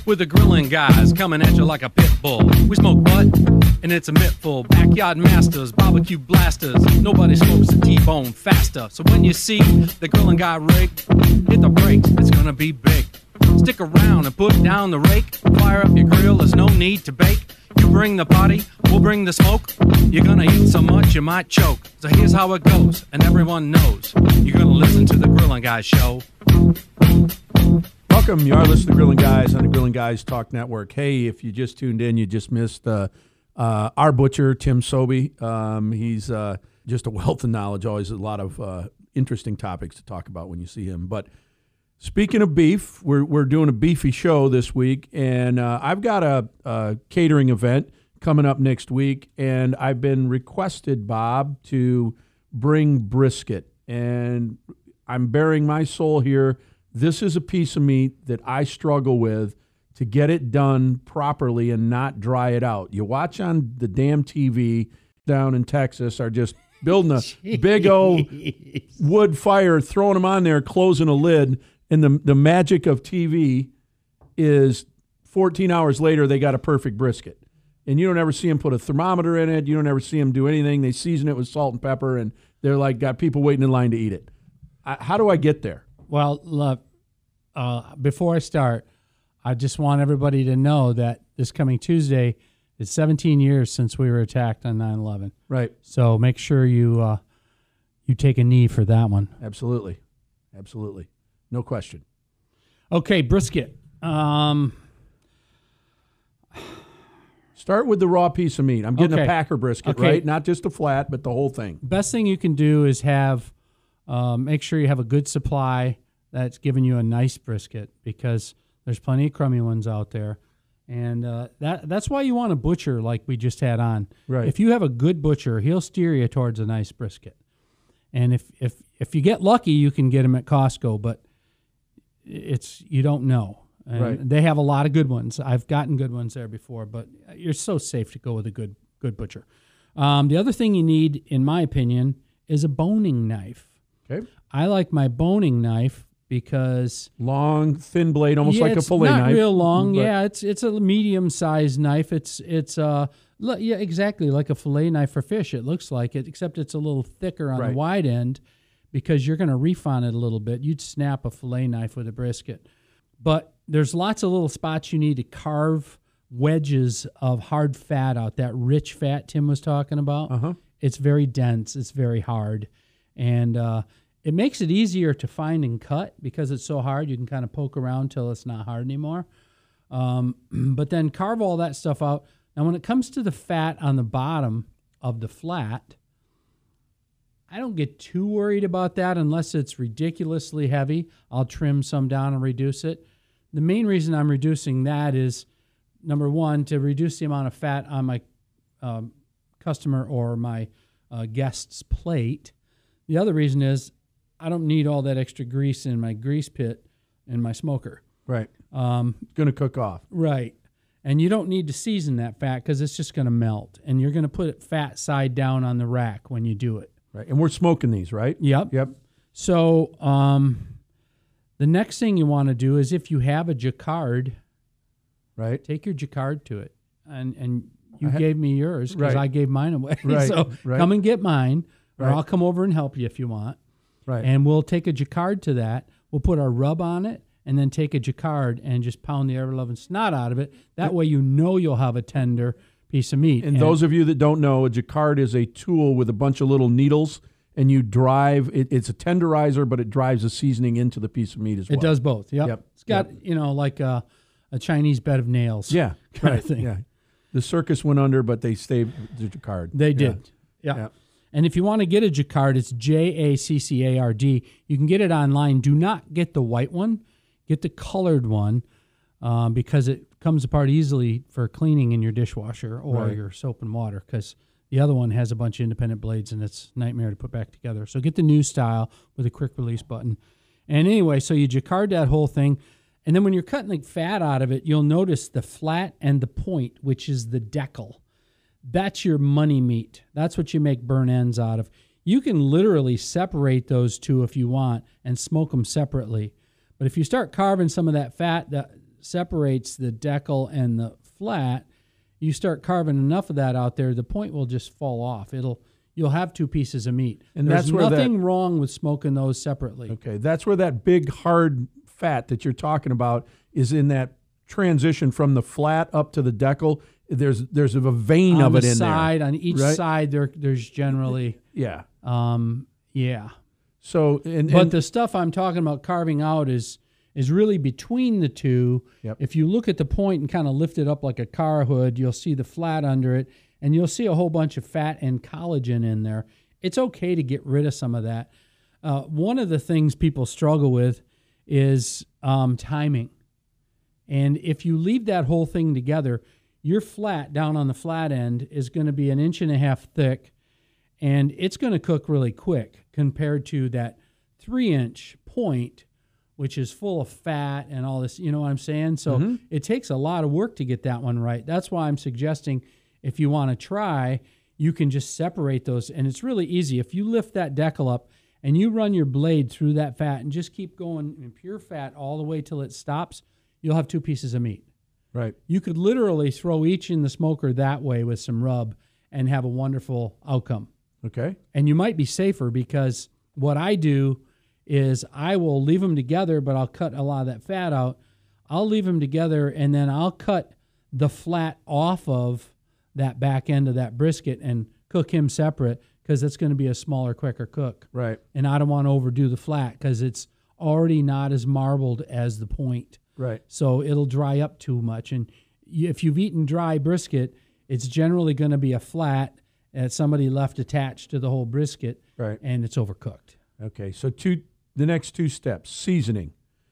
with the grilling guys coming at you like a pit bull. We smoke butt, and it's a mittful. Backyard masters, barbecue blasters. Nobody smokes a T-bone faster. So when you see the grilling guy rig, hit the brakes, it's gonna be big. Stick around and put down the rake. Fire up your grill, there's no need to bake. You bring the party, we'll bring the smoke. You're gonna eat so much you might choke. So here's how it goes, and everyone knows. You're gonna listen to the Grilling Guys show. Welcome. You are listening to Grilling Guys on the Grilling Guys Talk Network. Hey, if you just tuned in, you just missed our butcher, Tim Sobey. He's just a wealth of knowledge, always a lot of interesting topics to talk about when you see him. But speaking of beef, we're doing a beefy show this week, and I've got a catering event coming up next week, and I've been requested, Bob, to bring brisket, and I'm bearing my soul here. This is a piece of meat that I struggle with to get it done properly and not dry it out. You watch on the damn TV down in Texas are just building a big old wood fire, throwing them on there, closing a lid, and the magic of TV is 14 hours later they got a perfect brisket. And you don't ever see them put a thermometer in it. You don't ever see them do anything. They season it with salt and pepper, and they're like got people waiting in line to eat it. How do I get there? Well, look, before I start, I just want everybody to know that this coming Tuesday is 17 years since we were attacked on 9/11. Right. So make sure you take a knee for that one. Absolutely. Absolutely. No question. Okay, brisket. Start with the raw piece of meat. I'm getting Okay. a Packer brisket, Okay. right? Not just a flat, but the whole thing. Best thing you can do is make sure you have a good supply that's giving you a nice brisket, because there's plenty of crummy ones out there. And that's why you want a butcher like we just had on. Right. If you have a good butcher, he'll steer you towards a nice brisket. And if you get lucky, you can get them at Costco, but you don't know. And Right. they have a lot of good ones. I've gotten good ones there before, but you're so safe to go with a good butcher. The other thing you need, in my opinion, is a boning knife. Okay. I like my boning knife because Long, thin blade, almost like a fillet not knife. real long. but- Yeah, it's a medium-sized knife. It's yeah, exactly like a fillet knife for fish. It looks like it, except it's a little thicker on Right. the wide end, because you're going to reef on it a little bit. You'd snap a fillet knife with a brisket. But there's lots of little spots you need to carve wedges of hard fat out, that rich fat Tim was talking about. Uh-huh. It's very dense. It's very hard. And it makes it easier to find and cut because it's so hard. You can kind of poke around till it's not hard anymore. But then carve all that stuff out. Now, when it comes to the fat on the bottom of the flat, I don't get too worried about that unless it's ridiculously heavy. I'll trim some down and reduce it. The main reason I'm reducing that is, number one, to reduce the amount of fat on my customer or my guest's plate. The other reason is I don't need all that extra grease in my grease pit in my smoker. Right. Going to cook off. Right. And you don't need to season that fat because it's just going to melt. And you're going to put it fat side down on the rack when you do it. Right. And we're smoking these, right? Yep. Yep. So the next thing you want to do is, if you have a jacquard, Right. take your jacquard to it. And you gave me yours because Right. I gave mine away. Right. So Right. come and get mine, or Right. I'll come over and help you if you want. Right. And we'll take a jacquard to that. We'll put our rub on it, and then take a jacquard and just pound the ever-loving snot out of it. That way you'll have a tender piece of meat. And those of you that don't know, a jacquard is a tool with a bunch of little needles, and you drive it's a tenderizer, but it drives the seasoning into the piece of meat as well. It does both. Yep. Yep. It's got, like a Chinese bed of nails. Yeah. kind Right. of thing. Yeah. The circus went under, but they stayed the jacquard. They Yeah. did. Yeah. Yeah. And if you want to get a jacquard, it's Jaccard. You can get it online. Do not get the white one. Get the colored one, because it comes apart easily for cleaning in your dishwasher or Right. your soap and water, because the other one has a bunch of independent blades and it's a nightmare to put back together. So get the new style with a quick release button. And anyway, so you jacquard that whole thing. And then when you're cutting the fat out of it, you'll notice the flat and the point, which is the decal. That's your money meat. That's what you make burn ends out of. You can literally separate those two if you want and smoke them separately. But if you start carving some of that fat, separates the decal and the flat, you start carving enough of that out there, the point will just fall off. You'll have two pieces of meat. And There's that's where nothing wrong with smoking those separately. Okay, that's where that big hard fat that you're talking about is in that transition from the flat up to the decal. There's a vein of it in there. On each right? side, there's generally yeah. yeah. So, but the stuff I'm talking about carving out is really between the two. Yep. If you look at the point and kind of lift it up like a car hood, you'll see the flat under it, and you'll see a whole bunch of fat and collagen in there. It's okay to get rid of some of that. One of the things people struggle with is timing. And if you leave that whole thing together, your flat down on the flat end is going to be 1.5 inches thick, and it's going to cook really quick compared to that 3-inch point, which is full of fat and all this, you know what I'm saying? So it takes a lot of work to get that one right. That's why I'm suggesting if you want to try, you can just separate those. And it's really easy. If you lift that decal up and you run your blade through that fat and just keep going in pure fat all the way till it stops, you'll have two pieces of meat. right. You could literally throw each in the smoker that way with some rub and have a wonderful outcome. Okay. And you might be safer because what I do is I will leave them together, but I'll cut a lot of that fat out. I'll leave them together, and then I'll cut the flat off of that back end of that brisket and cook him separate because it's going to be a smaller, quicker cook. Right. And I don't want to overdo the flat because it's already not as marbled as the point. Right. So it'll dry up too much. And if you've eaten dry brisket, it's generally going to be a flat that somebody left attached to the whole brisket, Right. and it's overcooked. Okay. So the next two steps: seasoning.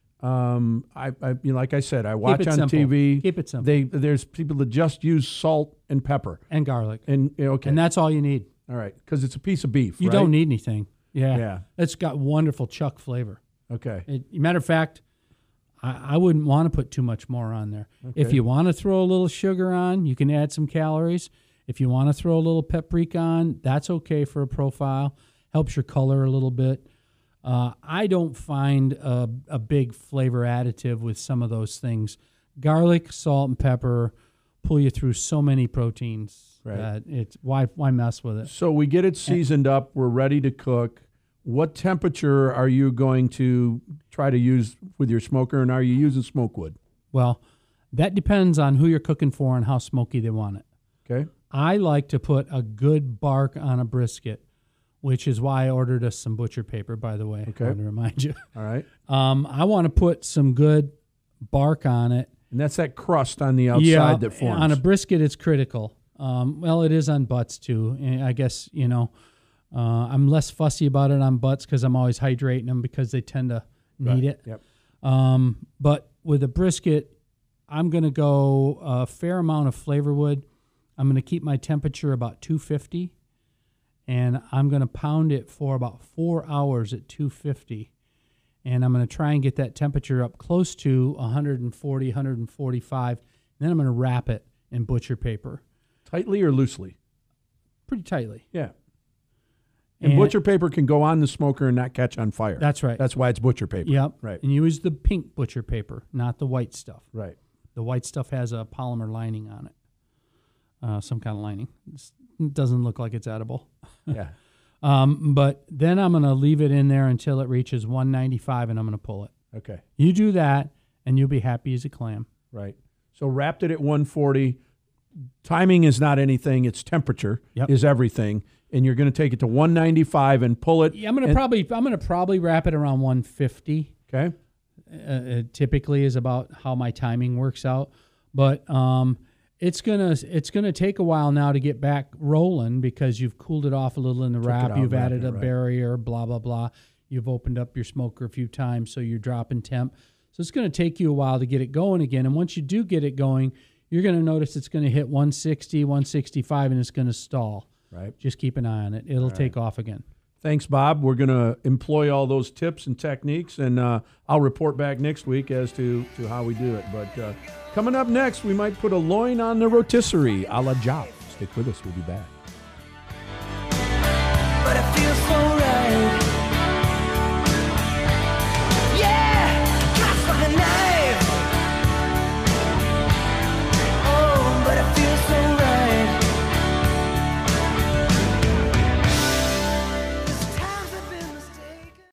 Like I said, I watch it on simple. TV. Keep it simple. There's people that just use salt and pepper, And garlic. and okay, And that's all you need. all right, because it's a piece of beef. You right? don't need anything. Yeah. Yeah. It's got wonderful chuck flavor. Okay. Matter of fact, I wouldn't want to put too much more on there. Okay. If you want to throw a little sugar on, you can add some calories. If you want to throw a little paprika on, that's okay for a profile. Helps your color a little bit. I don't find a big flavor additive with some of those things. Garlic, salt, and pepper pull you through so many proteins. Right. That it's why mess with it? So we get it seasoned up. We're ready to cook. What temperature are you going to try to use with your smoker, and are you using smoke wood? Well, that depends on who you're cooking for and how smoky they want it. Okay. I like to put a good bark on a brisket, which is why I ordered us some butcher paper, by the way. Okay. I want to remind you. All right. I want to put some good bark on it. And that's that crust on the outside that forms. On a brisket, it's critical. Well, it is on butts, too. And I guess, I'm less fussy about it on butts because I'm always hydrating them because they tend to need it. Yep. But with a brisket, I'm going to go a fair amount of flavor wood. I'm going to keep my temperature about 250, and I'm going to pound it for about 4 hours at 250. And I'm going to try and get that temperature up close to 140, 145. And then I'm going to wrap it in butcher paper. Tightly or loosely? Pretty tightly. Yeah. And butcher paper can go on the smoker and not catch on fire. That's right. That's why it's butcher paper. Yep. Right. And you use the pink butcher paper, not the white stuff. Right. The white stuff has a polymer lining on it. Some kind of lining. It doesn't look like it's edible. Yeah. But then I'm going to leave it in there until it reaches 195, and I'm going to pull it. Okay. You do that, and you'll be happy as a clam. Right. So wrapped it at 140. Timing is not anything. It's temperature is everything. And you're going to take it to 195 and pull it. Yeah, I'm going to probably wrap it around 150. Okay. It typically is about how my timing works out, but it's gonna take a while now to get back rolling because you've cooled it off a little in the wrap. You've added a barrier, blah blah blah. You've opened up your smoker a few times, so you're dropping temp. So it's going to take you a while to get it going again. And once you do get it going, you're going to notice it's going to hit 160, 165, and it's going to stall. Right. Just keep an eye on it. It'll take off again. Thanks, Bob. We're going to employ all those tips and techniques, and I'll report back next week as to how we do it. But coming up next, we might put a loin on the rotisserie a la Jop. Stick with us. We'll be back.